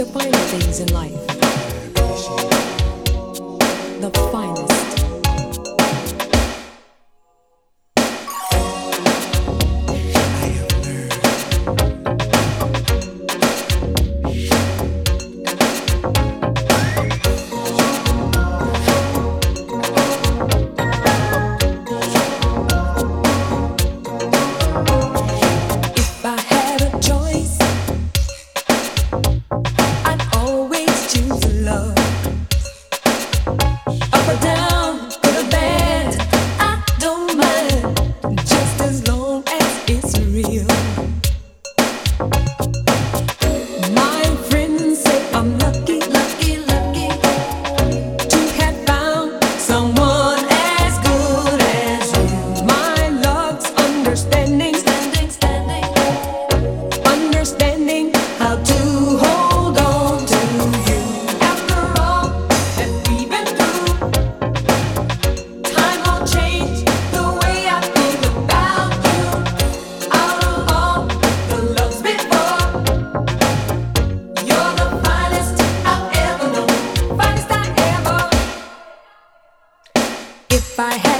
the finer things in life. The finest. If I had a choice, I'd always choose love. Up or down, good or bad, I don't mind, just as long as it's real. My friends say I'm lucky, lucky, lucky to have found someone as good as you. My love's understanding, understanding how to hold on to you. After all that we've been through, time won't change the way I feel about you. Out of all the loves before, you're the finest I've ever known, finest I ever. If I had